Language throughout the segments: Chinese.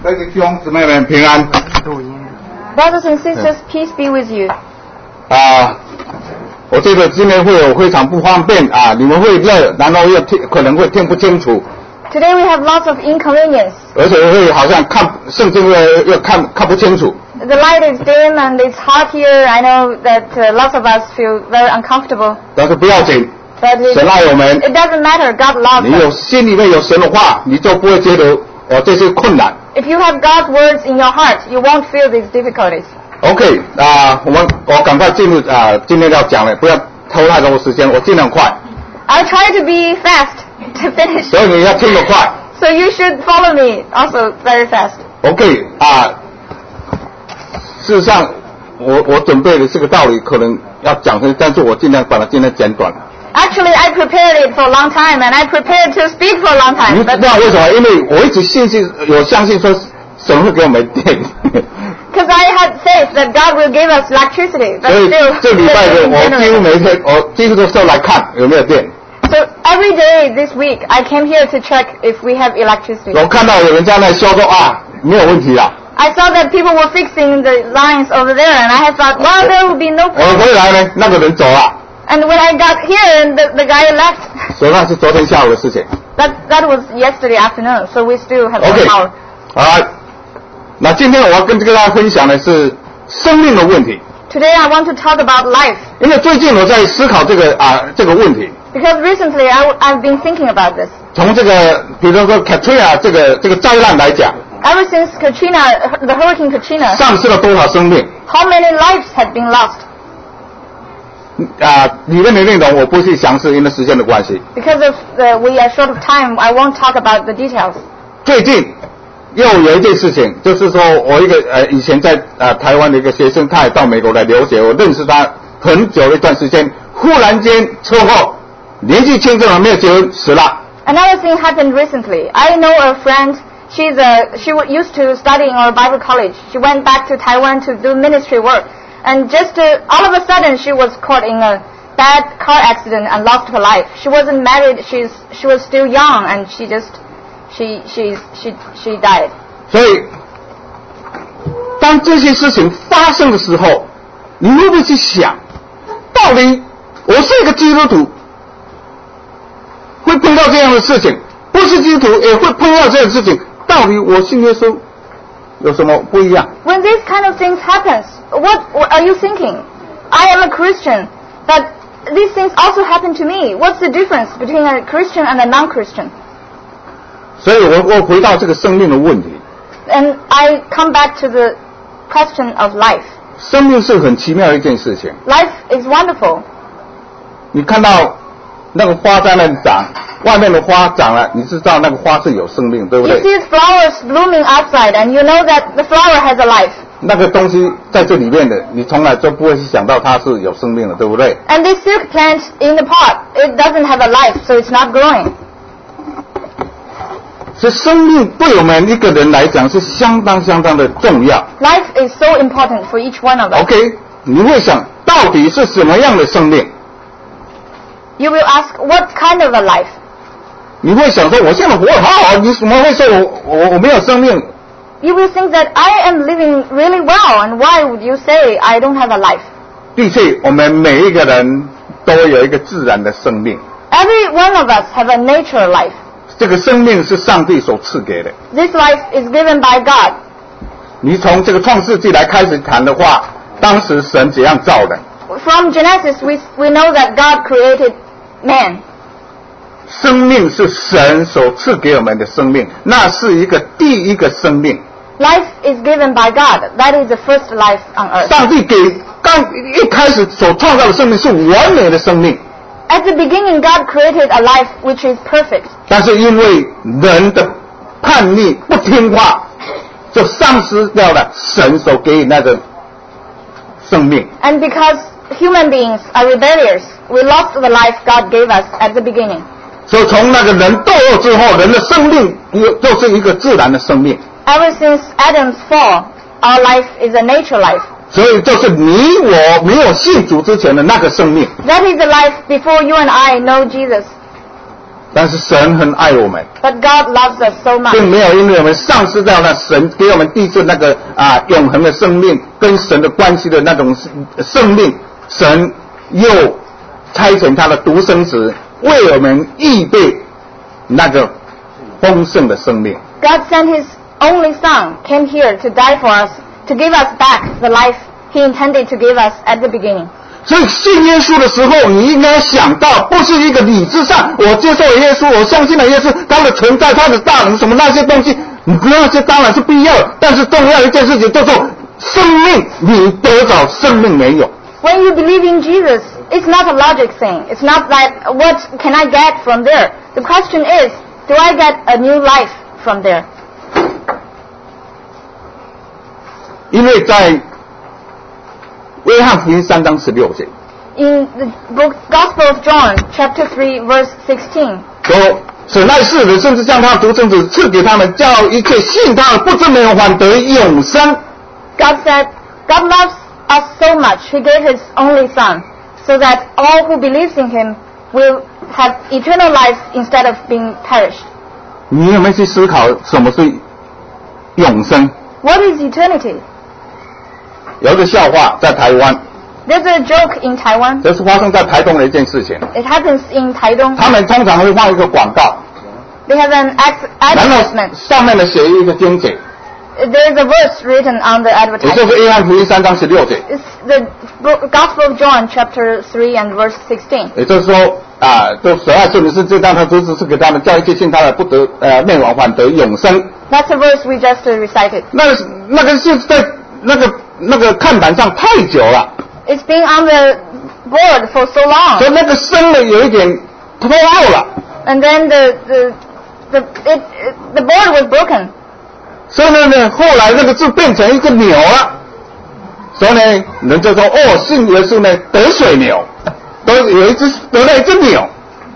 各位弟兄姊妹们平安。 Brothers and sisters, peace be with you. 我这个今天会有非常不方便啊，你们会热，然后又可能会听不清楚。 Today we have lots of inconvenience. 而且会好像圣经又看不清楚。 The light is dim and it's hot here. I know that lots of us feel very uncomfortable. 但是不要紧， But 神爱我们。 it doesn't matter. God loves 你有 us. 心里面有神的话，你就不会觉得这些困难。 If you have God's words in your heart, you won't feel these difficulties. OK 我赶快进入今天要讲的，不要拖太多时间，我尽量快。 I'll try to be fast to finish. 所以你要听得快。 So you should follow me also very fast. OK 事实上我准备的这个道理可能要讲成，但是我尽量把它简短。 Actually, I prepared it for a long time, and I prepared to speak for a long time. 你知道为什么？因为我一直相信说神会给我们电。 Because I had faith that God will give us electricity. 所以这礼拜的我几乎每天，我几乎都是来看有没有电。 So every day this week, I came here to check if we have electricity. 我看到有人在那修说没有问题啦。 I saw that people were fixing the lines over there, and I had thought, well, there will be no problem. 回来呢，那个人走了。 And when I got here, the guy left. 所以那是昨天下午的事情。 That was yesterday afternoon, so we still have one hour. 好，那今天我要跟大家分享的是生命的问题。 Today I want to talk about life. 因为最近我在思考这个问题。 Because recently I've been thinking about this. 从这个比如说 Katrina 这个灾难来讲。 Ever since the Hurricane Katrina. 丧失了多少生命 How many lives had been lost? 里面的内容我不去详细，因为时间的关系。 Because of we are short of time, I won't talk about the details. 最近又有一件事情，就是说我一个以前在台湾的一个学生，他也到美国来留学，我认识他很久的一段时间，忽然间车祸，年纪轻轻还没有结婚死了。 Another thing happened recently. I know a friend. She used to study in our Bible college. She went back to Taiwan to do ministry work. And just all of a sudden, she was caught in a bad car accident and lost her life. She wasn't married. She was still young, and she died. 所以，当这些事情发生的时候，你会不会去想，到底我是一个基督徒，会碰到这样的事情；不是基督徒也会碰到这样的事情，到底我信耶稣有什么不一样？ When these kind of things happens, what are you thinking? I am a Christian, but these things also happen to me. What's the difference between a Christian and a non-Christian? 所以我回到这个生命的问题。 And I come back to the question of life. 生命是很奇妙的一件事情。 Life is wonderful. 你看到那个花在那里长，外面的花长了，你知道那个花是有生命，对不对？ You see flowers blooming outside, and you know that the flower has a life. 那个东西在这里面的，你从来就不会去想到它是有生命的，对不对？ And this silk plant in the pot, it doesn't have a life, so it's not growing. 所以生命对我们一个人来讲是相当的重要。 Life is so important for each one of us. OK， 你会想到底是什么样的生命？ You will ask, what kind of a life? 你会想说，我现在活得好好，你怎么会说我没有生命？ You will think that I am living really well, and why would you say I don't have a life? 的确，我们每一个人都有一个自然的生命。 Every one of us have a nature life. 这个生命是上帝所赐给的。 This life is given by God. 你从这个创世纪来开始谈的话，当时神怎样造的？ From Genesis, we know that God created man. 生命是神所赐给我们的生命，那是一个第一个生命。 Life is given by God. That is the first life on earth. 上帝刚一开始所创造的生命是完美的生命。 At the beginning, God created a life which is perfect. 但是因为人的叛逆不听话，就丧失掉了神所给予那个生命。 And because human beings are rebellious, we lost the life God gave us at the beginning. 所以从那个人堕落之后，人的生命就是一个自然的生命。 Ever since Adam's fall, our life is a nature life. 所以就是你我没有信主之前的那个生命。 That is the life before you and I know Jesus. 但是神很爱我们， but God loves us so much. 并没有因为我们丧失掉那神给我们第一次那个永恒的生命跟神的关系的那种生命，神又差遣他的独生子为我们预备那个丰盛的生命。 God sent His only Son, came here to die for us, to give us back the life He intended to give us at the beginning. 所以信耶稣的时候，你应该想到，不是一个理智上我接受了耶稣，我相信了耶稣，他的存在，他的大能什么那些东西，那些当然是必要的，但是重要一件事情就是生命，你得着生命没有？ When you believe in Jesus, it's not a logic thing. It's not that what can I get from there. The question is, do I get a new life from there? 因为在约翰福音3章16节 In the book Gospel of John, chapter 3, verse 16, 说，神爱世人，甚至将他的独生子赐给他们，叫一切信他的不至灭亡，反得永生。 God said, God loves us so much, He gave His only Son, so that all who believes in Him will have eternal life instead of being perished. 你有没有去思考什么是永生？ What is eternity? 有一个笑话在台湾， There's a joke in Taiwan. 这是发生在台东的一件事情。 It happens in Taidong. 他们通常会放一个广告， They have an 然后 advertisement. 上面的写一个经节， There is a verse written on the 也就 advertisement. 是约翰福音3章16节， It's the Gospel of John, chapter 3 and verse 16. 也就是说就神爱世人，是这样他独生子赐给他们，叫一切信他的不得灭亡，反得永生。 That's the verse we just recited. 那个是在那个看板上太久了， It's been on the board for so 所以 long, 那个生呢有一点脱落了， and then the board was broken. 所以呢后来那个字变成一个牛了，所以呢人就说信耶稣呢得水牛，得了一只牛。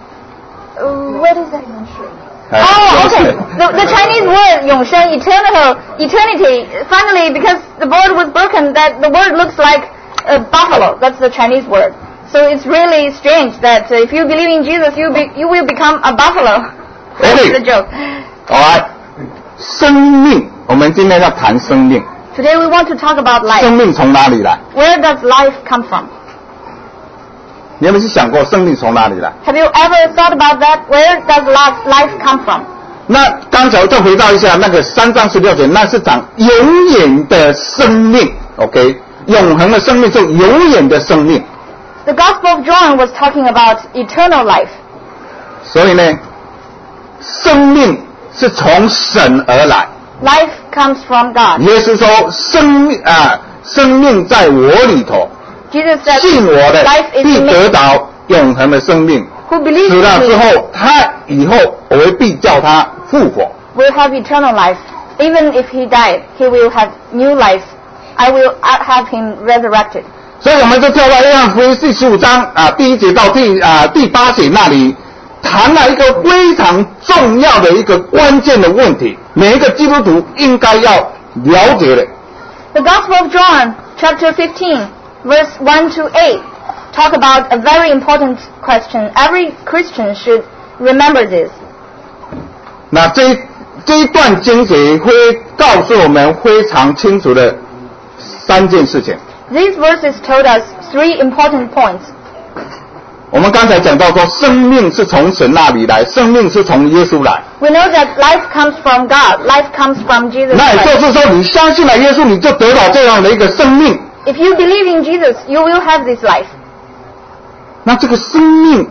What is that? 哎 Oh, okay. The Chinese word 永生 eternity. Finally, because the board was broken, that the word looks like a buffalo. That's the Chinese word. So it's really strange that if you believe in Jesus, you will become a buffalo. That's the joke. 好来，生命，我们今天要谈生命。 Today we want to talk about 生 life. 命从哪里来？ Where does life come from? 你有没有去想过生命从哪里来？ Have you ever thought about that? Where does life come from? 那刚才再回到一下那个3章16节，那是讲永远的生命 ，OK， 永恒的生命是永远的生命。 The Gospel of John was talking about eternal life. 所以呢，生命是从神而来。 Life comes from God. 耶稣说生命在我里头， Jesus said, 信我的 life is 必 in 得 me. 到永恒的生命。 Who believes 死 in 了之 me 后，他以后我会必叫他复活。 will have eternal life. Even if he died, he will have new life. I will have him resurrected. 所以我们就跳到约翰福音第15章第1节到第8节那里，谈了一个非常重要的一个关键的问题，每一个基督徒应该要了解的。 The Gospel of John, chapter 15, verse 1 to 8, talk about a very important question. Every Christian should remember this. 那这一段经节会告诉我们非常清楚的3件事情。 These verses told us 3 important points. 我们刚才讲到说，生命是从神那里来，生命是从耶稣来。 We know that life comes from God. Life comes from Jesus 那也就 Christ. 是说，你相信了耶稣，你就得到这样的一个生命。 If you believe in Jesus, you will have this life. 那这个生命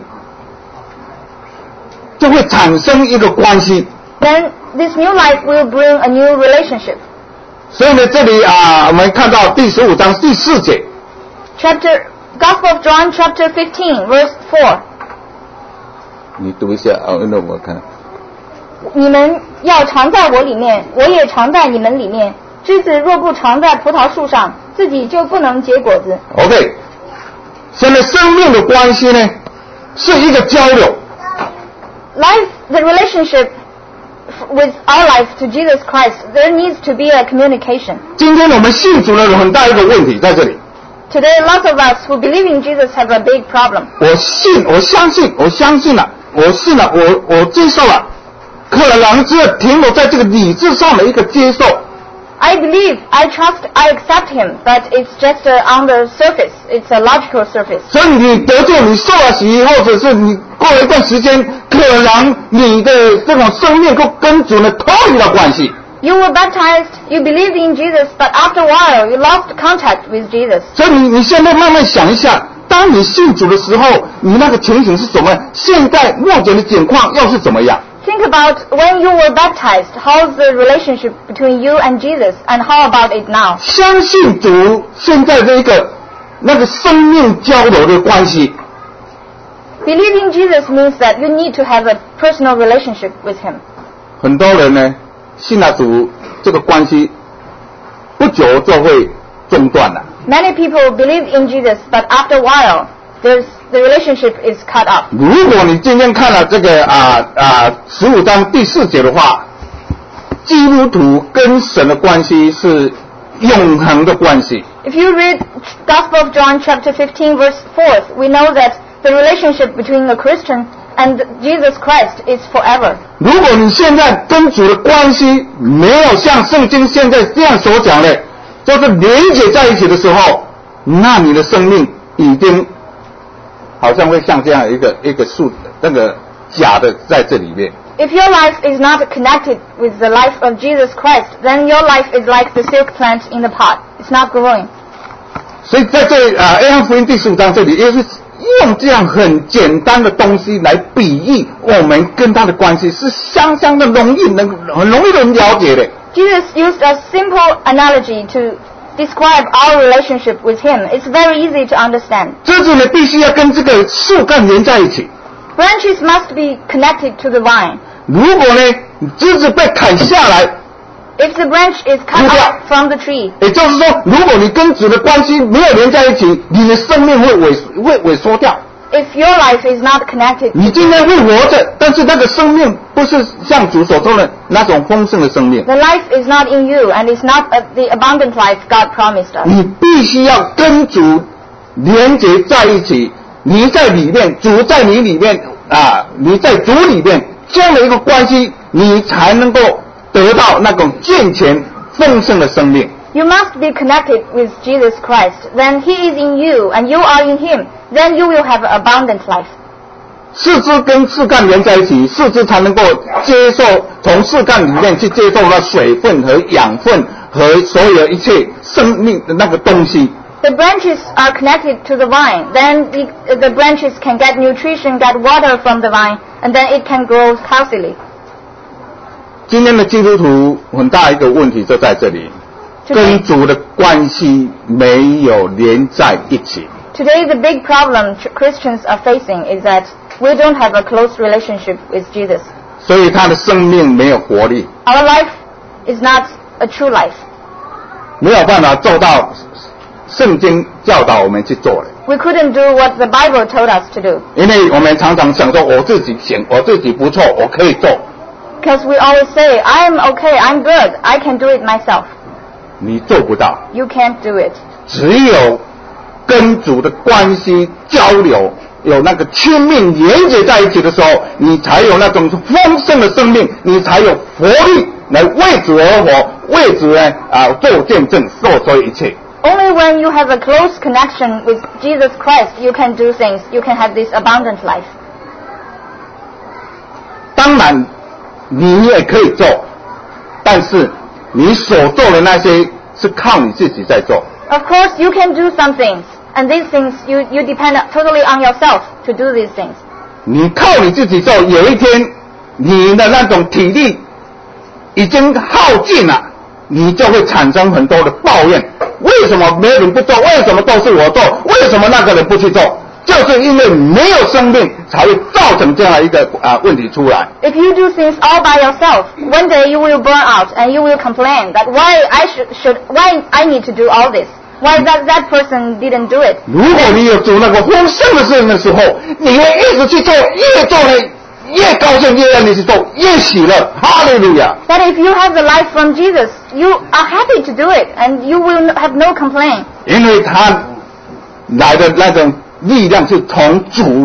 就会产生一个关系。 Then this new life will bring a new relationship. 所以呢，这里我们看到第15章第4节， Gospel of John, chapter 15, verse 4. 你读一下那我看。 你们要常在我里面，我也常在你们里面。枝子若不常在葡萄树上，自己就不能结果子。 OK， 现在生命的关系呢，是一个交流。 The relationship with our life to Jesus Christ, there needs to be a communication. 今天我们信主的人很大一个问题在这里。 Today, lots of us who believe in Jesus have a big problem. 我相信了， 我信了，我接受了，可能只有停留在这个理智上的一个接受。 I believe, I trust, I accept him, but it's just on the surface. It's a logical surface. 所以你得救，你受了洗，或者是你过了一段时间，可能你的这种生命跟主呢脱离了关系。 You were baptized, you believed in Jesus, but after a while you lost contact with Jesus. 所以你现在慢慢想一下，当你信主的时候，你那个情形是怎么？现在目前的境况又是怎么样？ Think about when you were baptized, how's the relationship between you and Jesus, and how about it now? 相信主现在的一个那个生命交流的关系。 Believing Jesus means that you need to have a personal relationship with him. 很多人呢，信了主，这个关系不久就会中断了。 Many people believe in Jesus, but after a while, the relationship is cut off. 如果你今天看了这个15章第4节的话，基督徒跟神的关系是永恒的关系。 If you read Gospel of John chapter 15 verse 4, we know that the relationship between the Christian and Jesus Christ is forever. 如果你现在跟主的关系没有像圣经现在这样所讲的，就是连结在一起的时候，那你的生命已经好像会像这样一个树那个假的在这里面。 If your life is not connected with the life of Jesus Christ, then your life is like the silk plant in the pot. It's not growing. 所以在这约翰福音第15章这里，耶稣用这样很简单的东西来比喻我们跟他的关系，是相当的容易很容易的了解的。 Jesus used a simple analogy to describe our relationship with him. It's very easy to understand. 枝子呢必须要跟这个树干连在一起。 Branches must be connected to the vine. 如果呢枝子被砍下来， If the branch is cut Yeah. off from the tree, 也就是说，如果你跟主的关系没有连在一起，你的生命会萎缩掉。 if your life is not connected, 你今天会活着，但是那个生命不是像主所说的那种丰盛的生命。 the life is not in you and it's not the abundant life God promised us. 你必须要跟主连结在一起，你在里面，主在你里面你在主里面，这样的一个关系，你才能够得到那种健全丰盛的生命。 You must be connected with Jesus Christ. Then he is in you and you are in him. Then you will have abundant life. 四肢跟枝干连在一起，四肢才能够接受从枝干里面去接受到水分和养分和所有一切生命的那个东西。 The branches are connected to the vine. Then the branches can get nutrition, get water from the vine, and then it can grow healthily. 今天的基督徒很大一个问题就在这里，跟主的关系没有连在一起。 Today the big problem Christians are facing is that we don't have a close relationship with Jesus. 所以他的生命没有活力， Our life is not a true life. 没有办法做到圣经教导我们去做的。 We couldn't do what the Bible told us to do. 因为我们常常想说我自己行，我自己不错，我可以做。 Because we always say, I'm okay, I'm good, I can do it myself. 你做不到， You can't do it. 只有跟主的关系交流，有那个亲密连接在一起的时候，你才有那种丰盛的生命，你才有活力来为主而活，为主呢做见证，做所有一切。 Only when you have a close connection with Jesus Christ, you can do things, you can have this abundant life. 当然，你也可以做，但是你所做的那些是靠你自己在做。 Of course, you can do some things, and these things, you depend totally on yourself to do these things. 你靠你自己做，有一天你的那种体力已经耗尽了，你就会产生很多的抱怨。为什么没有人不做？为什么都是我做？为什么那个人不去做？就是因为没有生命，才会造成这样的一个问题出来。 If you do things all by yourself, one day you will burn out and you will complain that why I need to do all this? Why that person didn't do it? 如果你有做那个丰盛的事情的时候，你会一直去做，越做呢越高兴，越愿意去做，越喜乐。哈利路亚！ That if you have the life from Jesus, you are happy to do it and you will have no complaint. 因为他来的那种力量是从主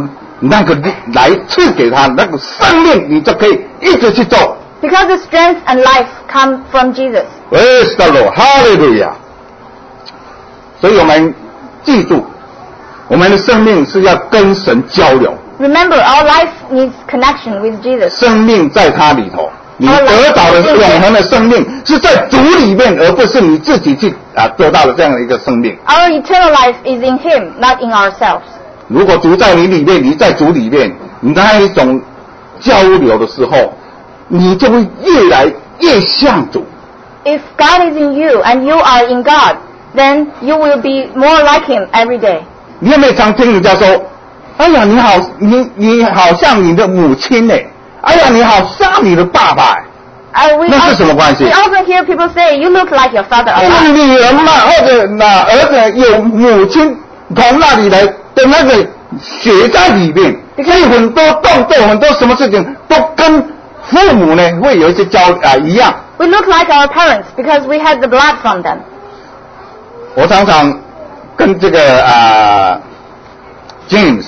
那个力来赐给他那个生命，你就可以一直去做。 Because the strength and life come from Jesus. Praise the Lord, Hallelujah. 所以我们记住，我们的生命是要跟神交流。 Remember, our life needs connection with Jesus. 生命在他里头，你得到的永恒的生命是在主里面，而不是你自己去得到的这样的一个生命。 Our eternal life is in Him, not in ourselves. 如果主在你里面，你在主里面，那一种交流的时候，你就会越来越像主。 If God is in you and you are in God, then you will be more like Him every day. 你有没有常听人家说：“哎呀，你好像你的母亲呢？哎呀，你好像你的爸爸。”那是什么关系？ We often hear people say, "You look like your father." 因为女儿嘛，或者儿子有母亲从那里来的那个血在里面，所以很多动作、很多什么事情都跟父母呢会有一些一样。 We look like our parents because we had the blood from them. 我常常跟这个James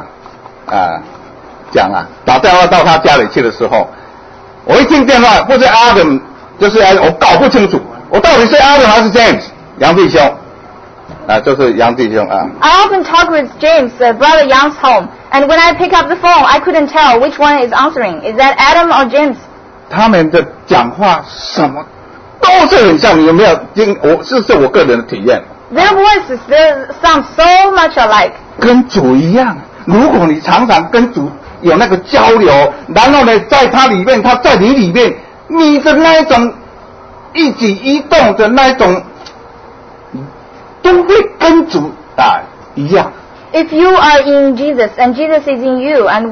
讲打电话到他家里去的时候，我一听电话不是 Adam 就是我搞不清楚，我到底是 Adam 还是 James 杨弟兄就是杨弟兄 I often talk with James, brother Yang's home, and when I pick up the phone, I couldn't tell which one is answering. Is that Adam or James? 他们的讲话什么都是很像，你有没有听？是我个人的体验。 Their voices, they sound so much alike. 跟主一样，如果你常常跟主有那个交流，然后呢，在他里面，他在你里面，你的那一种一举一动的那一种，都会跟主一样。 If you are in Jesus and Jesus is in you, and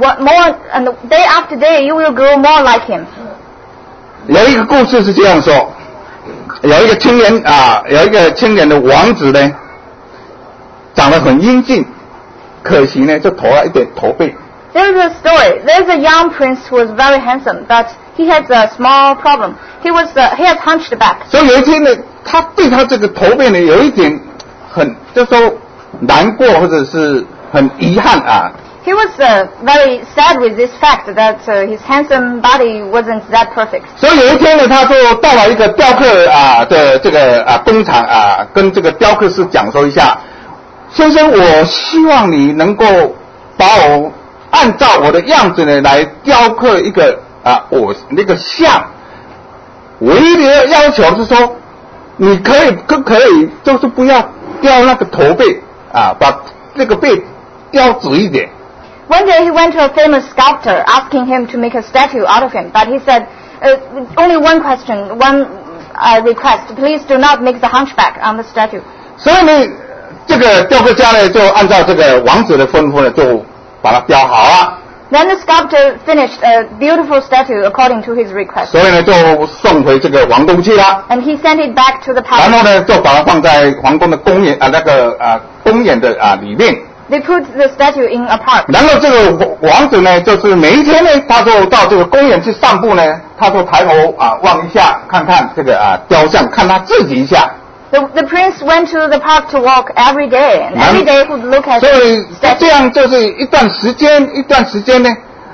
day after day, you will grow more like Him. 有一个故事是这样说，有一个青年的王子呢，长得很英俊，可惜呢就头了一点驼背。 There's a story. There's a young prince who was very handsome, but he has a small problem. He has hunched back. 所以有一天呢，他对他这个驼背呢有一点就说难过或者是很遗憾 He was very sad with this fact that his handsome body wasn't that perfect. 所以有一天呢，他就到了一个雕刻的这个工厂跟这个雕刻师讲说一下，先生，我希望你能够把我按照我的样子呢来雕刻一个我那个像，唯一的要求是说，你可以就是不要雕那个驼背把这个背雕直一点。 One day he went to a famous sculptor asking him to make a statue out of him, but he said, only one question, one request, please do not make the hunchback on the statue. 所以呢，这个雕刻家呢就按照这个王子的吩咐呢，就把它雕好了。 Then the sculptor finished a beautiful statue according to his request. 所以呢，就送回这个皇宫去了。 And he sent it back to the palace. 然后呢，就把它放在皇宫的公园公园的里面。 They put the statue in a park. 然后这个王子呢，就是每一天呢，他就到这个公园去散步呢，他就抬头望一下，看看这个雕像，看他自己一下。 The prince went to the park to walk every day, and every day he would look at. 所以这样就是一段时间呢，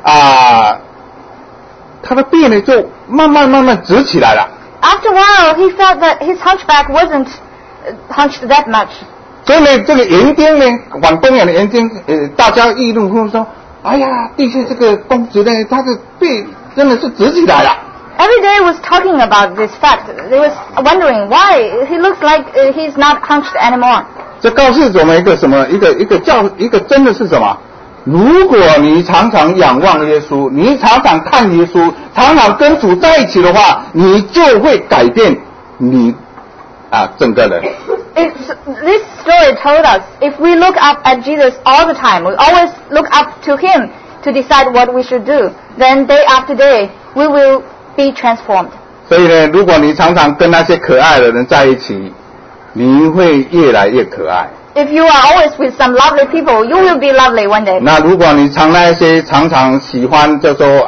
他的背呢就慢慢直起来了。 After a while, he felt that his hunchback wasn't hunched that much. 所以呢，这个园丁呢，往公园的园丁，大家议论纷纷说：“哎呀，的确这个公子呢，他的背真的是直起来了。” Every day was talking about this fact. They was wondering why he looks like he's not hunched anymore. 这告诉我们一个什么？一个真的是什么？如果你常常仰望耶稣，你常常看耶稣，常常跟主在一起的话，你就会改变你整个人。 This story told us if we look up at Jesus all the time, we always look up to Him to decide what we should do, then day after day we will be transformed. 所以呢，如果你常常跟那些可爱的人在一起，你会越来越可爱。 If you are always with some lovely people, you will be lovely one day. 那如果你那些常常喜欢就说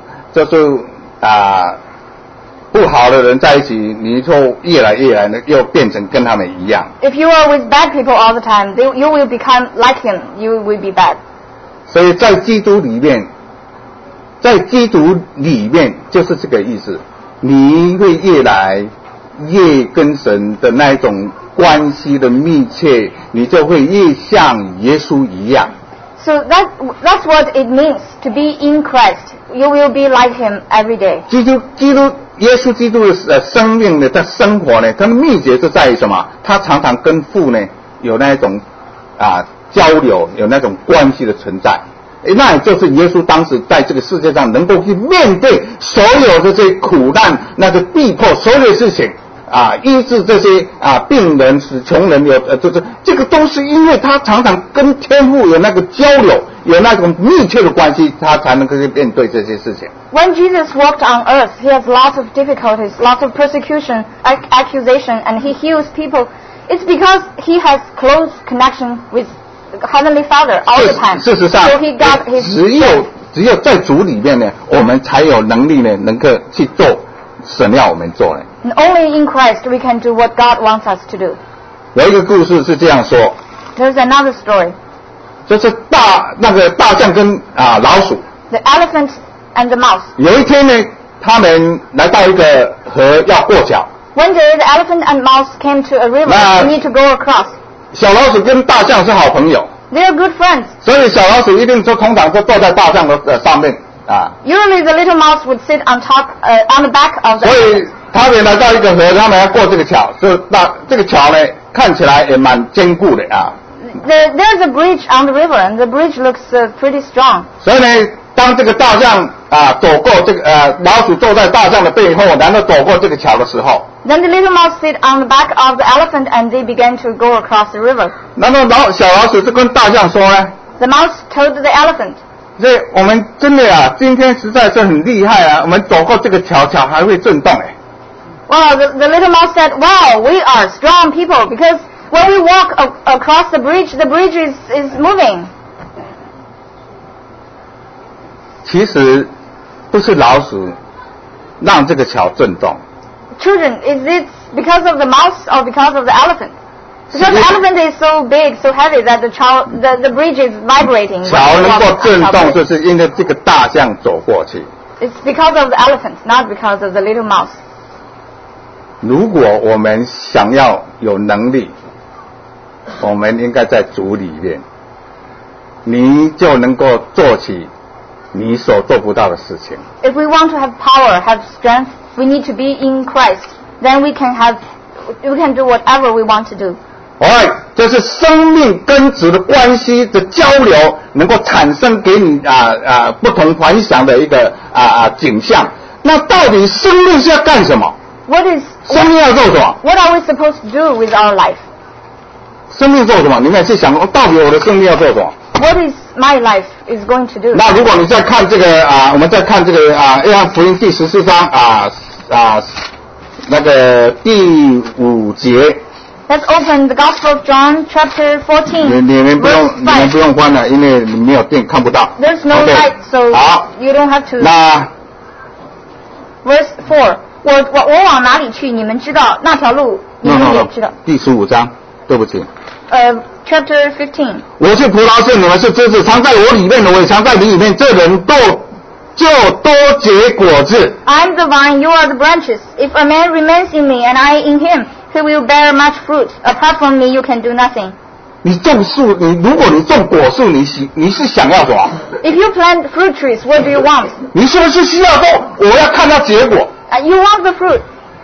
不好的人在一起，你就越来呢，又变成跟他们一样。 If you are with bad people all the time, you will become like him. You will be bad. 所以在基督里面，就是这个意思，你会越来越跟神的那一种关系的密切，你就会越像耶稣一样。 So that's what it means to be in Christ. You will be like Him every day. 耶稣基督的生命呢，在生活呢，它的秘诀就在于什么？他常常跟父呢有那种交流，有那种关系的存在。那也就是耶稣当时在这个世界上能够去面对所有的这些苦难，那个逼迫所有的事情医治这些病人，使穷人就是这个都是因为他常常跟天父有那个交流，有那种密切的关系，他才能够去面对这些事情。 When Jesus walked on earth, He has lots of difficulties, lots of persecution, accusation, and He heals people. It's because He has close connection with Heavenly Father all the time. 事实上 So He got His 只有在主里面呢，我们才有能力呢，能够去做神要我们做的。 And only in Christ we can do what God wants us to do. 有一个故事是这样说， There's another story. 就是那个大象跟老鼠， The elephant and the mouse. 有一天呢，他们来到一个河要过桥。 One day the elephant and mouse came to a river. They need to go across. 小老鼠跟大象是好朋友， They are good friends. 所以小老鼠一定通常都坐在大象的上面 Usually the little mouse would sit on top, on the back of the 所以 elephant. 他们来到一个河，他们要过这个桥，这个桥呢看起来也蛮坚固的 There's a bridge on the river, and the bridge looks pretty strong. 所以呢，当这个大象走过这个老鼠坐在大象的背后，然后走过这个桥的时候， Then the little mouse sit on the back of the elephant, and they began to go across the river. 然后小老鼠就跟大象说呢， The mouse told the elephant, 所以我们真的今天实在是很厉害我们走过这个桥还会震动 Well, the little mouse said, wow, we are strong people, because when we walk across the bridge is moving. 其实不是老鼠让这个桥震动， Children, is it because of the mouse or because of the elephant? Because the elephant is so big, so heavy that the bridge is vibrating. 桥能够震动，就是因为这个大象走过去。 It's because of the elephant, not because of the little mouse. 如果我们想要有能力，我们应该在主里面，你就能够做起你所做不到的事情。 If we want to have power, have strength, we need to be in Christ. Then we can do whatever we want to do. 这是生命根植的关系的交流，能够产生给你不同凡响的一个景象。那到底生命是要干什么？生命要做什么 What are we supposed to do with our life? 生命做什么？你们去想，到底我的生命要做什么？ What is my life is going to do? 那如果你再看这个我们再看这个约翰福音第14章那个第5节。 Let's open the Gospel of John, chapter 14. 你们不用翻了，因为你没有电看不到。 There's no light, so 好 you don't have to. 那 Verse 4. 我往哪里去？你们知道那条路，你们也知道。 第15章，对不起。 Chapter 15. 我是葡萄树，你们是枝子，藏在我里面的，我也藏在你里面，这人就多结果子。 I'm the vine, you are the branches. If a man remains in me and I in him, he will bear much fruit. Apart from me, you can do nothing. 你种树，如果你种果树，你是想要什么？ If you plant fruit trees, what do you want? 你是不是需要说我要看到结果？ You want the fruit.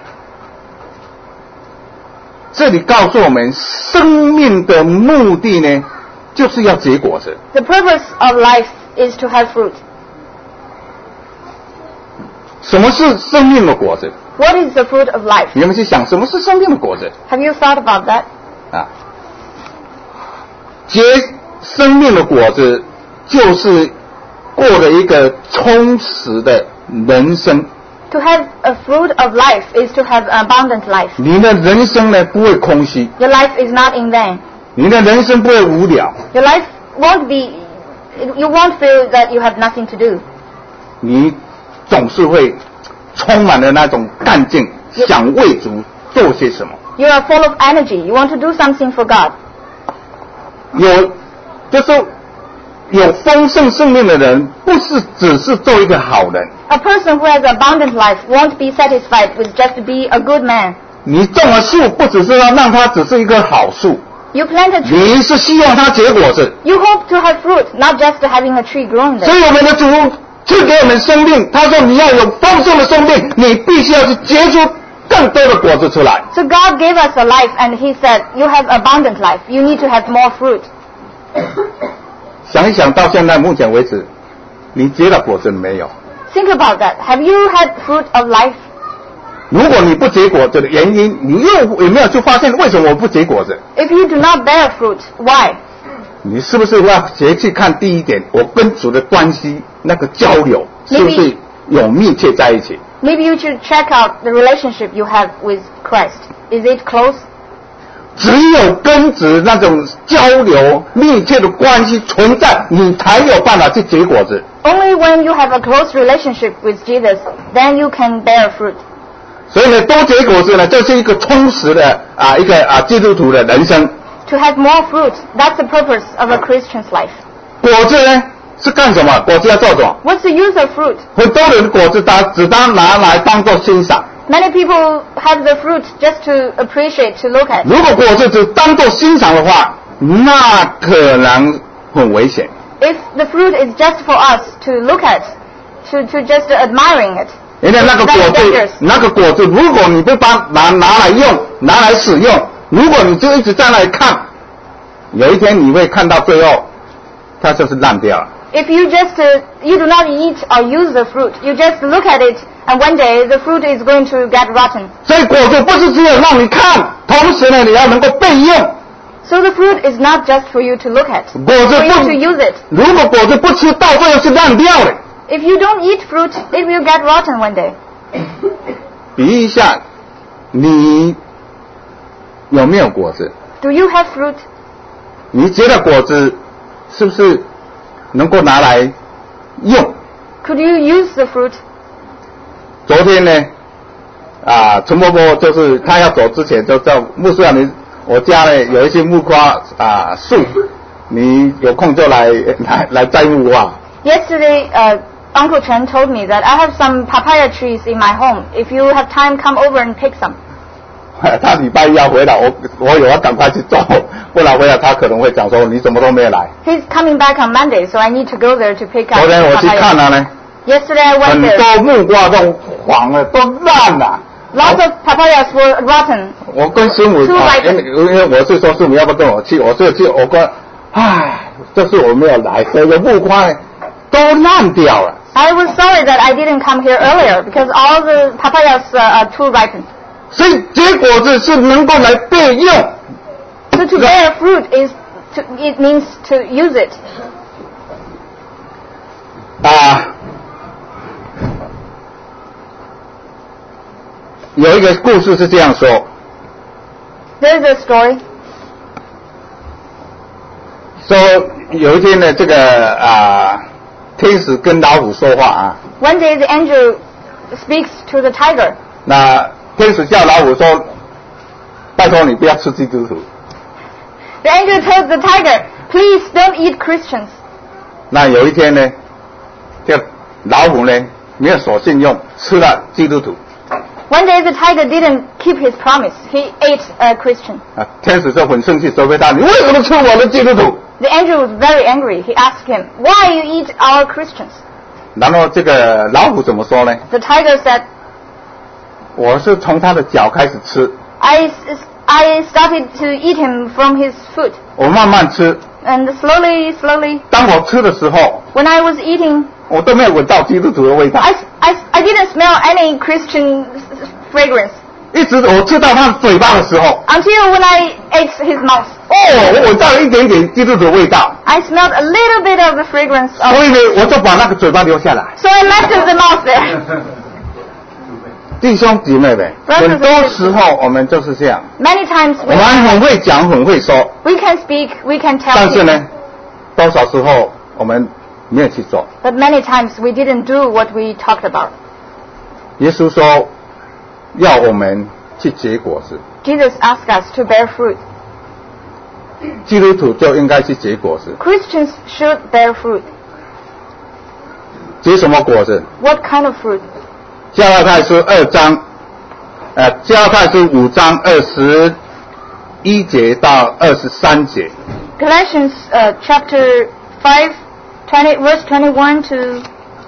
这里告诉我们，生命的目的呢，就是要结果子。 The purpose of life is to have fruit. 什么是生命的果子？ What is the fruit of life? 你们去想，什么是生命的果子？ Have you thought about that? 结生命的果子，就是过了一个充实的人生。 To have a fruit of life is to have abundant life. 你的人生呢，不会空虚。 Your life is not in vain. 你的人生不会无聊。 Your life won't be. You won't feel that you have nothing to do. 你总是会充满了那种干劲，想为主做些什么。 You are full of energy. You want to do something for God. 就是有丰盛生命的人，不是只是做一个好人。 A person who has abundant life won't be satisfied with just be a good man. 你种了树，不只是要让它只是一棵好树， You plant a tree. 你是希望它结果子。 You hope to have fruit, not just having a tree growing 所 there. 以我们的主赐给我们生命，他说你要有丰盛的生命，你必须要去结出更多的果子出来。 So God gave us a life and He said, you have abundant life. You need to have more fruit. 想一想到现在目前为止，你结了果子没有？ Think about that. Have you had fruit of life? 如果你不结果子的原因，你有没有去发现为什么我不结果子？ If you do not bear fruit, why? 你是不是要先去看第一点，我跟主的关系那个交流是不是有密切在一起？ Maybe you should check out the relationship you have with Christ. Is it close? 只有跟主那种交流密切的关系存在，你才有办法去结果子。 Only when you have a close relationship with Jesus, then you can bear fruit. 所以呢，多结果子呢，这是一个充实的一个基督徒的人生。 To have more fruit, that's the purpose of a Christian's life. 果子呢是干什么？果子要做什么？ What's the use of fruit? 很多人果子只当拿来当做欣赏。 Many people have the fruit just to appreciate, to look at. 如果果子只当做欣赏的话，那可能很危险。 If the fruit is just for us to look at, to just admiring it, 因为那个果子，如果你不拿来用，拿来使用，如果你就一直在那里看，有一天你会看到最后，它就是烂掉了。 if you just you do not eat or use the fruit, you just look at it, and one day the fruit is going to get rotten. 所以果子不是只有让你看，同时呢，你要能够备用。 So the fruit is not just for you to look at, 果子 for you to 不， use it. 如果果子不吃，到最后是烂掉的。 If you don't eat fruit, it will get rotten one day. 比喻一下，你有没有果子？ Do you have fruit? 你结的果子是不是能够拿来用？ Could you use the fruit? 昨天呢，陈伯伯就是他要走之前就叫牧师啊，我家呢有一些木瓜树，你有空就来摘木瓜。 Yesterday, Uncle Chen told me that I have some papaya trees in my home. If you have time, come over and pick some. 他礼拜一要回来，我有要赶快去走，不然回来他可能会讲说你怎么都没有来。 He's coming back on Monday, so I need to go there to pick up 昨天我去看 papaya. 了呢， Yesterday I 很 went there. 多木瓜都黄了，都烂了。 Lots of papayas were rotten. 我跟师母因为我是说师母要不要跟我去，我就去，我说，这次我没有来，所有木瓜都烂掉了。 I was sorry that I didn't come here earlier because all the papayas are too ripened. 所以结果子是能够来备用。 So to bear fruit it means to use it. 有一个故事是这样说， There's a story. 说有一天呢，这个天使跟老虎说话 One day the angel speaks to the tiger. 那天使叫老虎说，拜托你不要吃基督徒。 The angel tells the tiger, please don't eat Christians. 那有一天呢，这老虎呢没有守信用，吃了基督徒。 One day the tiger didn't keep his promise. He ate a Christian. 天使就很生气，责备他，你为什么吃我的基督徒？ The angel was very angry. He asked him, why you eat our Christians? 然后这个老虎怎么说呢？ The tiger said, 我是从他的脚开始吃， I started to eat him from his foot. 我慢慢吃。 And slowly, 当我吃的时候， when I was eating, 我都没有闻到基督徒的味道， I didn't smell any Christian fragrance 一直我吃到他嘴巴的时候， until when I ate his mouth. 我闻到了一点点基督徒的味道， I smelled a little bit of the fragrance 所 of, 以呢，我就把那个嘴巴留下来。 so I left the mouth there. 弟兄姐妹们，很多时候我们就是这样， Many times 我们很会讲，很会说， we can speak, we can tell 但是 people, 呢，多少时候我们没有去做。 but many times we didn't do what we talked about. 耶稣说，要我们去结果子。 Jesus asked us to bear fruit. 基督徒就应该去结果子。 Christians should bear fruit. 结什么果子？ What kind of fruit? 加拉太书5章21节到23节。 Galatians chapter 5, verse 21 to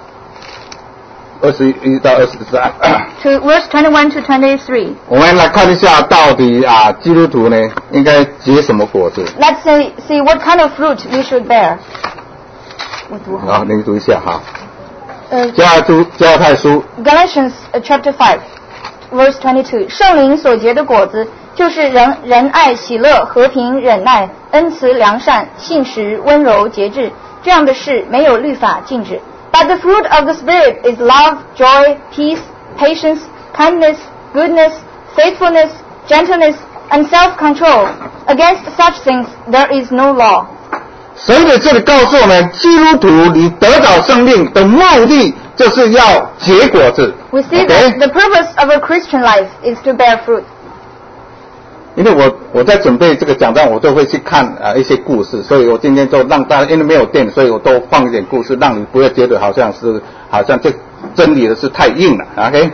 21到23。 verse 21 to 23. 我们来看一下，到底基督徒呢应该结什么果子？ Let's see what kind of fruit we should bear. 好，你读一下哈。加拉太书 Galatians chapter 5, verse 22. 圣灵所结的果子，就是仁爱、喜乐、和平、忍耐、恩慈、良善、信实、温柔、节制，这样的事没有律法禁止。But the fruit of the Spirit is love, joy, peace, patience, kindness, goodness, faithfulness, gentleness, and self-control. Against such things there is no law. 神在这里告诉我们，基督徒你得到生命的目的就是要结果子。 We see that the purpose of a Christian life is to bear fruit. 因为我在准备这个讲章，我都会去看一些故事，所以我今天就让大家，因为没有电，所以我都放一点故事，让你不要觉得好像这真理的是太硬了。OK，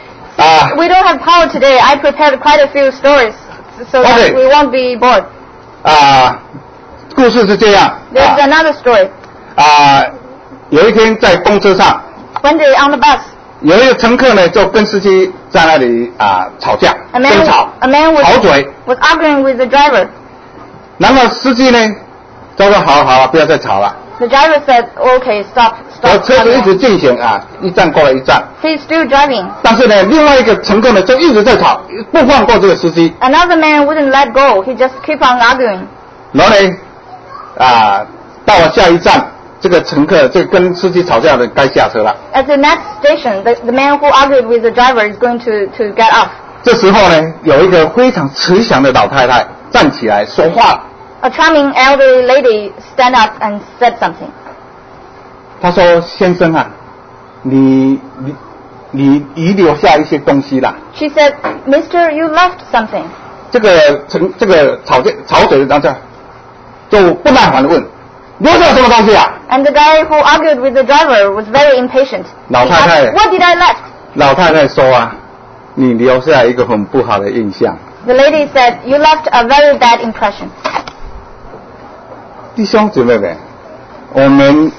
We don't have power today. I prepared quite a few stories so that we won't be bored. 故事是这样。 There's another story. 有一天在公车上 One day on the bus, 有一个乘客呢就跟司机在那里吵架， a 争吵， man 吵嘴。 was arguing with the driver. 然后司机呢就说好，不要再吵了。 The driver said, "Okay, stop." 车子一直进行一站过来一站。 He's still driving. 但是呢，另外一个乘客呢就一直在吵，不放过这个司机。 Another man wouldn't let go. He just keep on arguing. 然后呢，到了下一站，这个乘客这跟司机吵架的该下车了。 At the next station, the man who argued with the driver is going to get off. 这时候呢，有一个非常慈祥的老太太站起来说话。 A charming elderly lady stand up and said something. 她说：“先生啊，你遗留下一些东西啦。” She said, "Mister, you left something." 这个吵嘴的当家就不耐烦的问：“留下什么东西啊？” And the guy who argued with the driver was very impatient. 老太太 He asked, "What did I left?" 老太太说你留下一个很不好的印象。 The lady said, "You left a very bad impression." 弟兄姊妹们，我们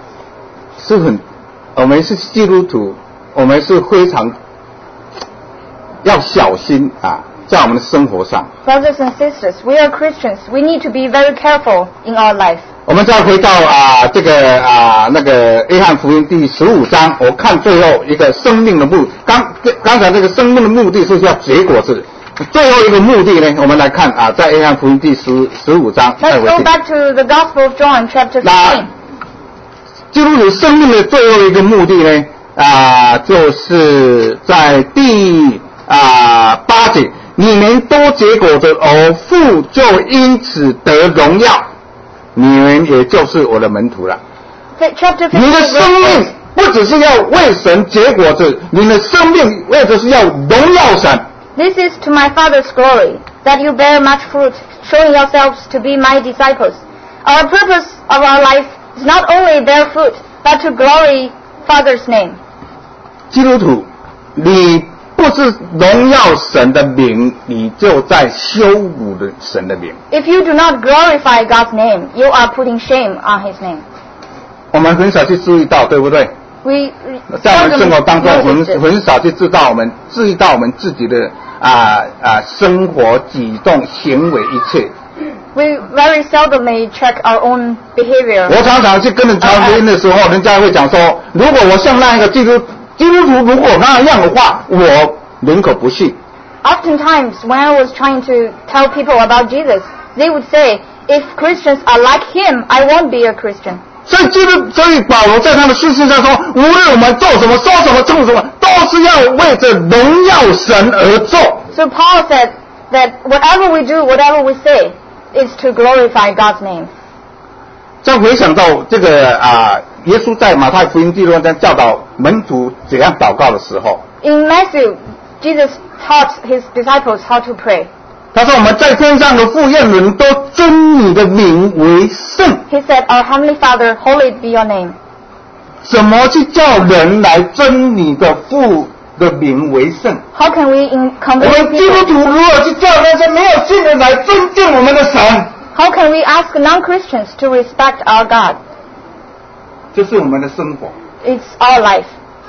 是基督徒，我们是非常要小心在我们的生活上。 Brothers and sisters, we are Christians. We need to be very careful in our life. 我们再回到那个约翰福音第15章，我看最后一个生命的刚才这个生命的目的是要结果子，最后一个目的呢，我们来看在约翰福音第15章。 Let's go back to the Gospel of John, chapter 15. 基督徒生命的最后一个目的呢，就是在第8节，你们多结果子，而父就因此得荣耀，你们也就是我的门徒了。 Chapter 15. 你的生命不只是要为神结果子，你的生命为的是要荣耀神。 This is to my Father's glory, that you bear much fruit, showing yourselves to be my disciples. Our purpose of our life is not only bear fruit, but to glory Father's name. 基督徒，你不是荣耀神的名，你就在羞辱的神的名。 If you do not glorify God's name, you are putting shame on His name. 我们很少去注意到，对不对？ We 在我们生活当中，我 notice 们 it. 很少去注意到我们自己的生活、举动、行为一切。 We very seldomly check our own behavior. 我常常去跟人传福音的时候，人家会讲说，如果我像那一个基督徒，如果那样的话，我宁可不信。 Oftentimes, when I was trying to tell people about Jesus, they would say, if Christians are like Him, I won't be a Christian. 所以保罗在他的书信上说，无论我们做什么、说什么、做什么，都是要为着荣耀神而做。 So Paul said that whatever we do, whatever we say, is to glorify God's name. 再回想到这个耶稣在马太福音第6章教导门徒怎样祷告的时候， In Matthew, Jesus taught His disciples how to pray. 他说：“我们在天上的父愿人都尊你的名为圣。 He said, Our Heavenly Father, hallowed be your name. 怎么去叫人来尊你的父的名为圣？ How can we 我 convince 们基督徒 people? 如何去叫那些没有信的人来尊敬我们的神？ How can we ask non-Christians to respect our God? 这是我们的生活。 It's our life.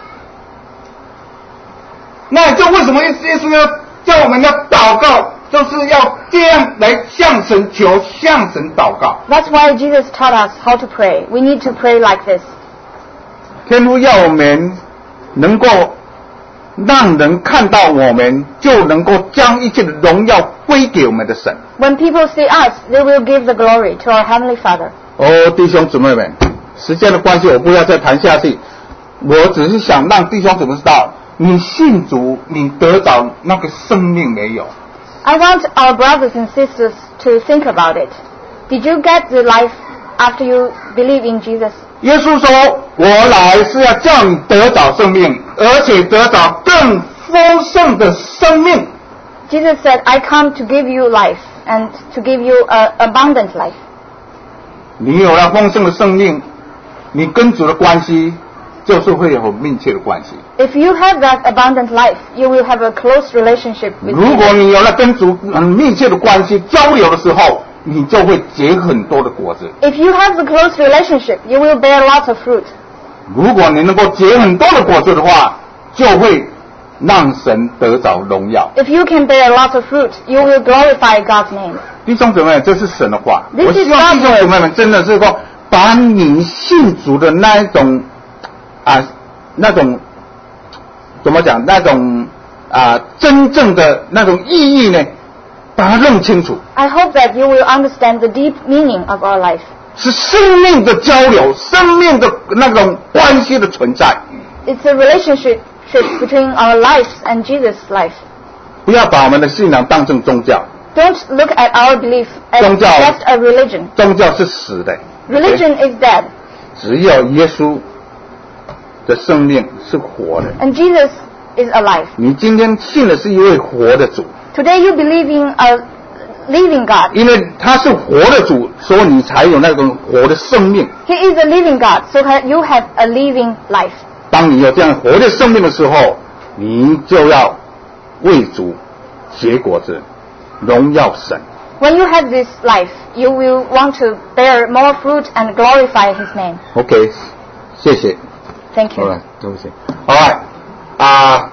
那就为什么耶稣要叫我们要祷告，就是要这样来向神求，向神祷告。 That's why Jesus taught us how to pray. We need to pray like this. 天父要我们能够让人看到我们，就能够将一切的荣耀归给我们的神。 When people see us, they will give the glory to our Heavenly Father. 哦，弟兄姊妹们，时间的关系，我不要再谈下去。我只是想让弟兄姊妹知道，你信主，你得着那个生命没有？ I want our brothers and sisters to think about it. Did you get the life after you believe in Jesus? 耶稣说：“我来是要叫你得着生命，而且得着更丰盛的生命。” Jesus said, I come to give you life and to give you abundant life. 你有了丰盛的生命，你跟主的关系就是会有很密切的关系。 If you have that abundant life, you will have a close relationship with 如果 Jesus. 你有了跟主很密切的关系交流的时候，你就会结很多的果子。 If you have the close relationship, you will bear lots of fruit. 如果你能够结很多的果子的话，就会让神得着荣耀。 If you can bear lots of fruit, you will glorify God's name. 弟兄姊妹，这是神的话。 This 我 is 希望 God's 弟兄姊妹们真的是说，把你信主的那一种那种怎么讲？那种真正的那种意义呢，把它弄清楚。 I hope that you will understand the deep meaning of our life. 是生命的交流，生命的那种关系的存在。 It's a relationship between our lives and Jesus' life. 不要把我们的信仰当成宗教， Don't look at our belief as 宗教。 just a religion. 宗教是死的。 Religion is dead, 只有耶稣的生命是活的。 and Jesus is alive. 你今天信的是一位活的主， Today you believe in a living God. 因为他是活的主，所以你才有那种活的生命。 He is a living God, so you have a living life. 当你有这样活的生命的时候，你就要为主结果子，荣耀神。 When you have this life, you will want to bear more fruit and glorify His name. OK， 谢谢。 Thank 好 you. 了，对不起。好了，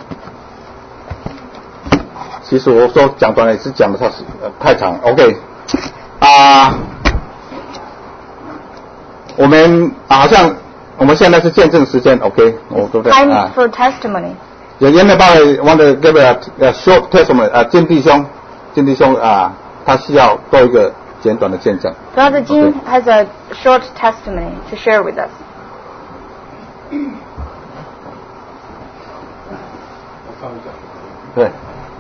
其实我说讲短了也是讲的太长。OK， 我们好像我们现在是见证时间 ，OK， 对不对 Time for testimony. 有人们want to give a short testimony， 金弟兄他需要做一个简短的见证。 Brother Jin has a short testimony to share with us. 对。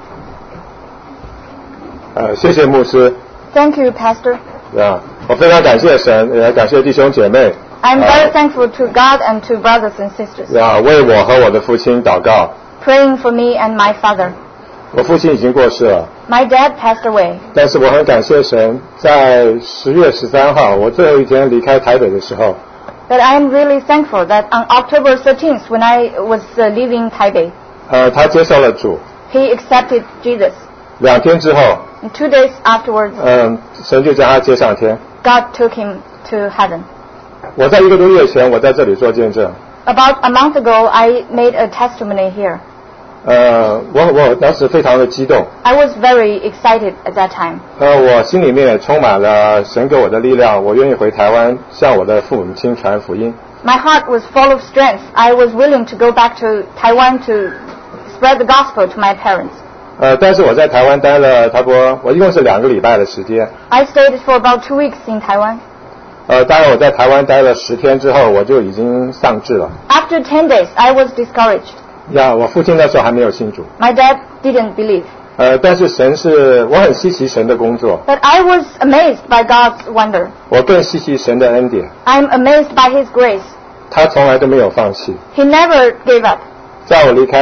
谢谢牧师 Thank you, Pastor. 我非常感谢神，也感谢弟兄姐妹 I'm very thankful to God and to brothers and sisters, 为我和我的父亲祷告。 praying for me and my father. 我父亲已经过世了， My dad passed away, 但是我很感谢神，在10月13号我最后一天离开台北的时候， but I am really thankful that on October 13th, when I was leaving Taipei, 他接受了主。 he accepted Jesus. 2天之后， And 2 days afterwards, 神就将他接上天。 God took him to heaven. 我在1个多月前，我在这里做见证。 About a month ago, I made a testimony here. 我当时非常的激动。 I was very excited at that time. 我心里面也充满了神给我的力量，我愿意回台湾向我的父母亲传福音。 My heart was full of strength. I was willing to go back to Taiwan to spread the gospel to my parents. 但是我在台湾待了差不多，我一共是2个礼拜的时间。 I stayed for about 2 weeks in Taiwan. 大概我在台湾待了10天之后，我就已经丧志了。 After 10 days, I was discouraged. 我父亲那时候还没有信主。 My dad didn't believe. 但是我很稀奇神的工作， But I was amazed by God's wonder. 我更稀奇神的恩典， I'm amazed by His grace. 他从来都没有放弃。 He never gave up. 在我离开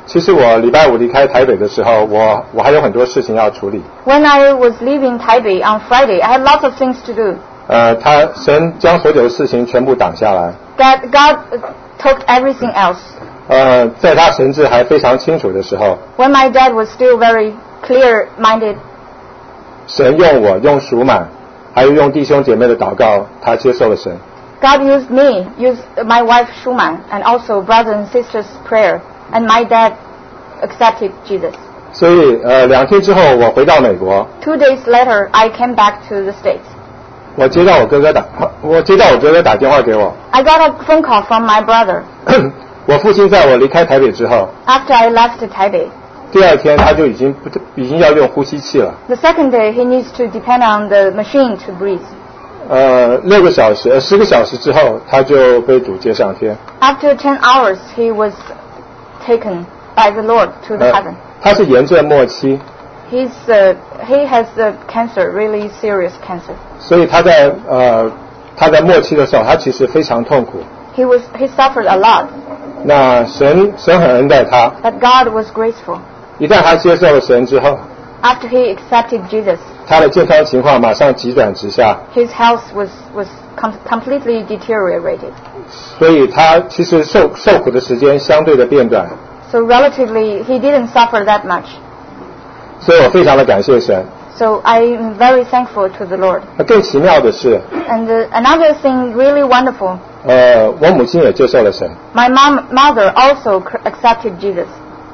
其实我礼拜五离开台北的时候，我还有很多事情要处理。 When I was leaving Taipei on Friday, I had lots of things to do. 神将所有的事情全部挡下来。 God took everything else. 在他神志还非常清楚的时候， When my dad was still very clear-minded, 神用赎满，还有用弟兄姐妹的祷告，他接受了神。 God used me, used my wife Schumann, and also brothers and sisters' prayer, and my dad accepted Jesus. 所以2天之后我回到美国， 2 days later, I came back to the States. 我接到我哥哥打电话给我， I got a phone call from my brother. 我父亲在我离开台北之后， After I left Taipei, 第2天他就已经要用呼吸器了。 the second day he needs to depend on the machine to breathe. 10个小时之后，他就被主接上天。 After 10 hours, he was taken by the Lord to the heaven. 他是炎症末期， He has the cancer, really serious cancer. 所以他在末期的时候，他其实非常痛苦。 He suffered a lot, 那神很恩待他， but God was graceful. 一旦他接受了神之后， After he accepted Jesus, 他的健康情况马上急转直下， his health was completely deteriorated. 所以他其实受苦的时间相对的变短。 So relatively, he didn't suffer that much. 所以我非常的感谢神。 So I'm very thankful to the Lord. 更奇妙的是， And another thing really wonderful, 我母亲也接受了神。 my mother also accepted Jesus.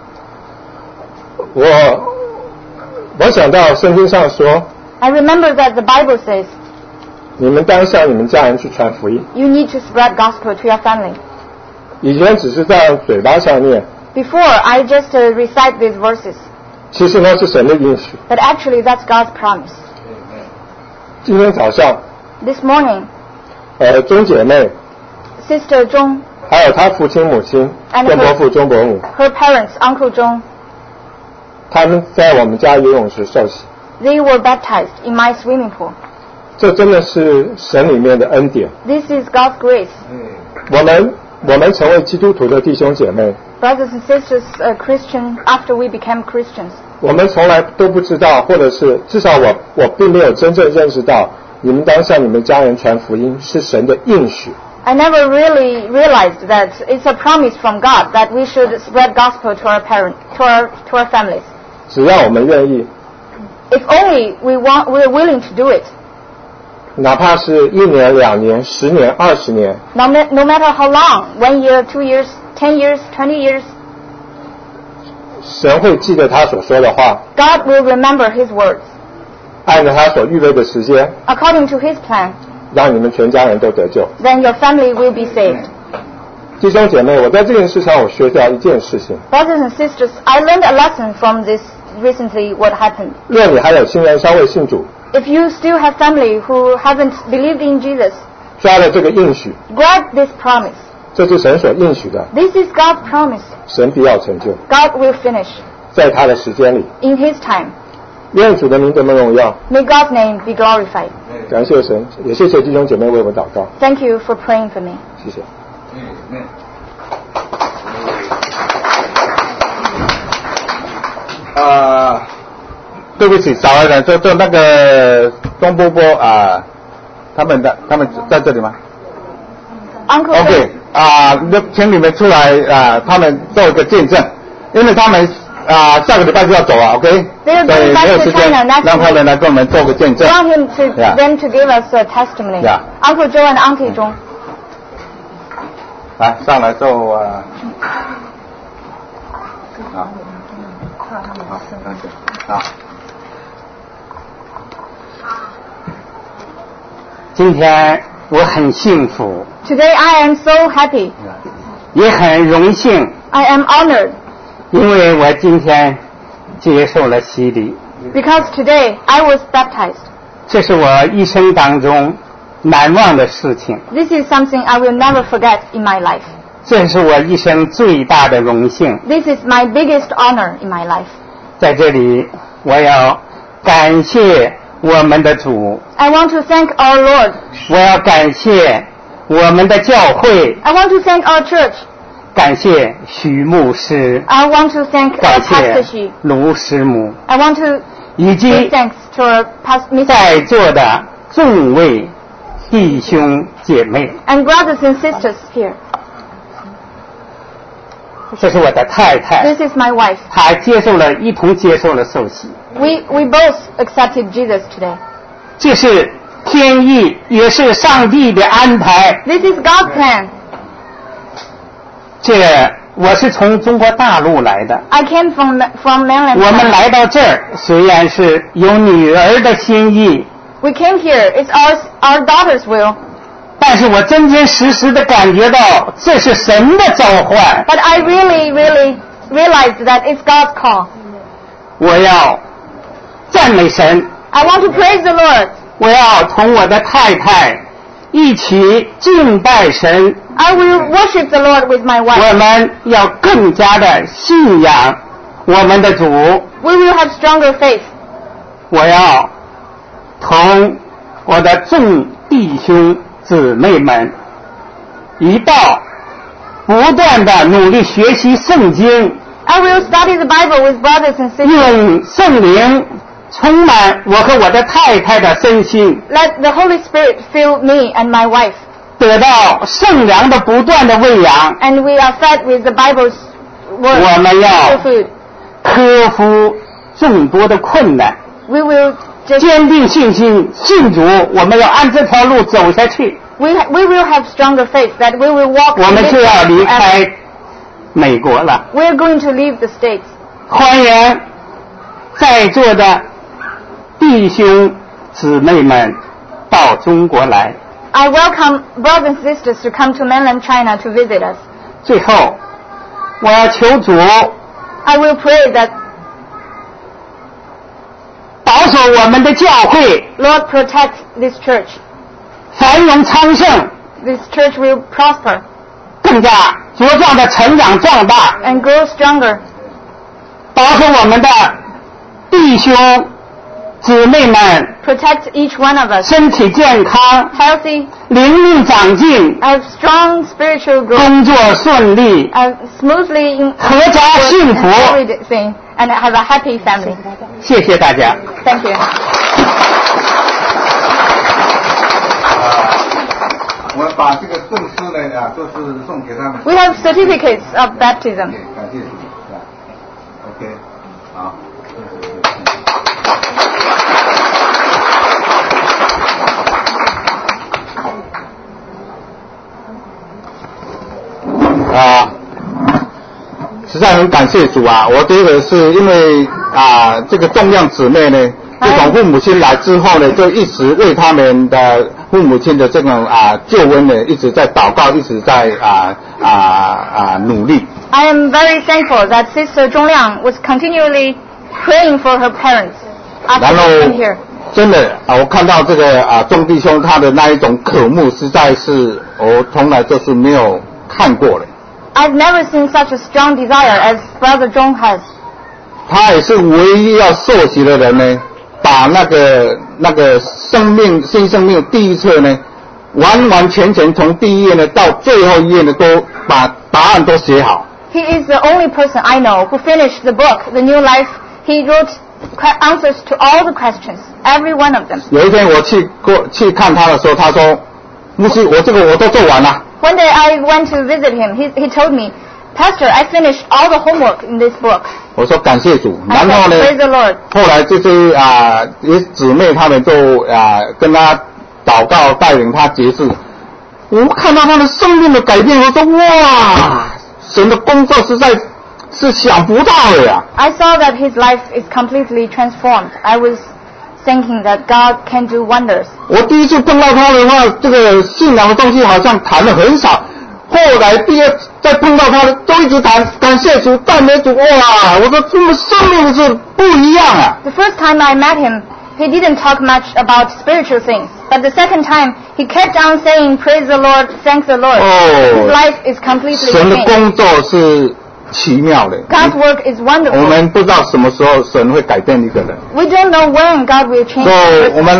我想到圣经上说， I remember that the Bible says, 你们当向你们家人去传福音。 you need to spread gospel to your family. 以前只是在嘴巴上念， Before, I just recite these verses, 其实呢是神的应许。 but actually that's God's promise. 今天早上， This morning, 钟姐妹 Sister Zhong, 还有她父亲母亲 And 钟伯父钟伯母， her parents, Uncle Zhong, 他们在我们家游泳池受洗。 they were baptized in my swimming pool. 这真的是神里面的恩典。 This is God's grace. 我们成为基督徒的弟兄姐妹， Brothers and sisters, Christian, after we became Christians, 我们从来都不知道，或者是至少我并没有真正认识到，你们当向你们家人传福音是神的应许。 I never really realized that it's a promise from God that we should spread gospel to our parents, to our families. 只要我们愿意， If only we're willing to do it. 哪怕是1年、2年、10年、20年， No matter how long, 1 year, 2 years, 10 years, 20 years, 神会记得他所说的话， God will remember His words. 按照他所预备的时间， According to His plan, 让你们全家人都得救。 then your family will be saved. 弟兄姐妹，我在这件事上我学到一件事情， Brothers and sisters, I learned a lesson from this recently what happened. 若你还有亲人尚未信主， If you still have family who haven't believed in Jesus, 抓了这个应许， grab this promise. 这是神所应许的， This is God's promise. 神必要成就， God will finish 在他的时间里。 in His time. 愿主的名得蒙荣耀， May God's name be glorified. 感谢神，也谢谢弟兄姐妹为我们祷告， Thank you for praying for me. 谢谢。 对不起，少了人，就那个钟波波啊，他们在这里吗 Uncle ？OK 啊，请你们出来啊，他们做一个见证，因为他们下个礼拜就要走啊 ，OK， 所 They're 以 going 没 back 有 to 时间 China next 让他 week. 们来跟我们做个见 We 证。 want him to Yeah. them to give us a testimony. Yeah. Uncle Joe and Auntie Zhong. 来上来做好，感谢，好。 今天我很幸福， Today I am so happy. 也很荣幸， I am honored 因为我今天接受了洗礼， because today I was baptized. 这是我一生当中难忘的事情， This is something I will never forget in my life. 这是我一生最大的荣幸。 This is my biggest honor in my life. 在这里，我要感谢我们的主， I want to thank our Lord. 我要感谢我们的教会， I want to thank our church. 感谢徐牧师， I want to thank 感 our Pastor 谢 Xu. 卢师母， I want to 以 give 及 thanks to our Mr. 在座的众位弟兄姐妹。 and brothers and sisters here. 这是我的太太， This is my wife. 她一同接受了受洗， We both accepted Jesus today. 这是天意，也是上帝的安排。 This is God's plan. 我是从中国大陆来的， I came from mainland 我们 China. 来到这儿，虽然是有女儿的心意， We came here. It's our daughter's will. 但是我真真实实的感觉到这是神的召唤。 But I really realized that it's God's call. 我要赞美神， I want to praise the Lord. 我要同我的太太一起敬拜神， I will worship the Lord with my 我 wife. 们要更加的信仰我们的主。 We will have stronger faith. 我要同我的众弟兄姊妹们一道不断的努力学习圣经， I will study the Bible with brothers and sisters. 用圣灵充满我和我的太太的身心， Let the Holy Spirit fill me and my wife. 得到圣粮的不断的喂养。 And we are fed with the Bible's 我 word, 们要 spiritual food. 克服众多的困难， We will just 坚定信心，信主。我们要按这条路走下去， we will have stronger faith that we will walk 我们 this 就要 path 离 forever. 开美国了。 We are going to leave the States. 欢迎在座的弟兄姊妹们到中国来。 I welcome brothers and sisters to come to mainland China to visit us. 最后，我要求主 I will pray that 保守我们的教会 Lord protect this church. 繁荣昌盛， This church will prosper 更加茁壮的成长壮大， and grow stronger. 保守我们的弟兄姊妹们 Protect each one of us. 身体健康， Healthy, 灵命长进， have strong spiritual growth, 工作顺利， smoothly in 阖家幸福。 everything, and have a happy family. 谢谢大家。 Thank you. 我们把这个证书呢都是送给他们。 We have certificates of baptism. 感谢主，OK， 好。 实在很感谢主啊！我觉得是因为这个重量姊妹呢，自从父母亲来之后呢，就一直为他们的父母亲的这种救恩呢，一直在祷告，一直在努力。 I am very thankful that Sister Zhong Liang was continually praying for her parents 然 after 后 being here. 真的我看到这个众弟兄他的那一种渴慕，实在是我从来就是没有看过的。 I've never seen such a strong desire as Brother Zhong has. 他也是唯一要受洗的人呢，把那个新生命第一册呢，完完全全从第一页呢到最后一页呢，都把答案都写好。 He is the only person I know who finished the book, The New Life. He wrote answers to all the questions, every one of them. 有一天我去看他的时候，他说：“牧师，我这个我都做完了。” One day I went to visit him. He told me, Pastor, I finished all the homework in this book. 我说感谢主。 I 然后 said, 呢， praise the Lord. 后来这些有姊妹他们就跟他祷告，带领他节制。我看到他的生命的改变，我说哇，神的工作实在是想不到的呀。 I saw that his life is completely transformed. I was thinking that God can do wonders. 我第一次碰到他的话，这个信仰的东西好像谈的很少。后来第二再碰到他的，都一直谈感谢主、赞美主。哇，我说这么生命是不一样啊。 The first time I met him, he didn't talk much about spiritual things. But the second time, he kept on saying, praise the Lord, thank the Lord. His life is completely 神的 changed. 工作是奇妙的。 God's work is 我 wonderful. 们不知道什么时候神会改变一个人。 We don't know when God will change 所 a 以 person. 我们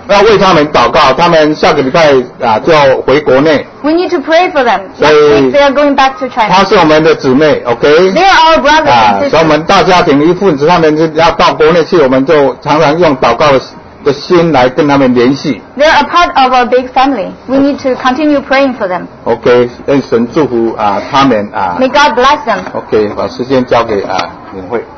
要为他们祷告，他们下个礼拜就回国内。 We need to pray for them. 所 Next 以 week they are going back to 她 China. 是我们的姊妹 ，OK？ They are our brothers and 所以我 sisters. 们大家庭的一份子，他们要到国内去，我们就常常用祷告的心来跟他们联系。 They are a part of our big family. We need to continue praying for them. OK，愿神祝福他们 May God bless them. OK， 把时间交给领会。